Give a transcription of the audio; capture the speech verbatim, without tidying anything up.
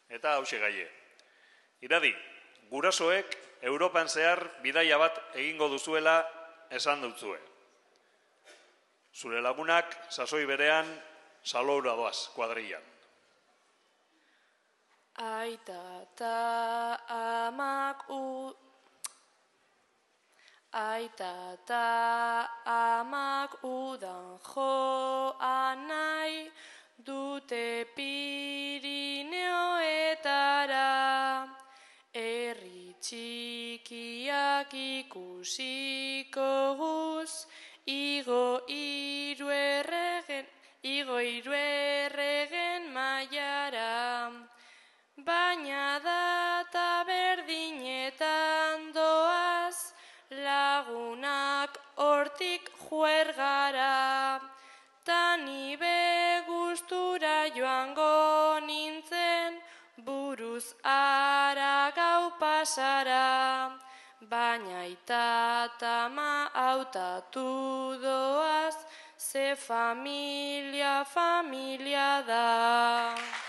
Eta hauxe gaie. Iradi, gurasoek Europan zehar bidaia bat egingo duzuela esan dutzue. Zure lagunak sasoi berean saloura doaz kuadrillan. Aita eta amak u... Aita eta amak udan joan nahi dute Pirineoetara. Herri txikiak ikusiko guz, igo hiru erregen, igo hiru erregen mailara. Baina data berdinetan doaz, lagunak hortik juergara. Ta ni be gustura joango nintzen, buruz ara gau pasara. Baina aita eta ama hautatu doaz, ze familia familia da.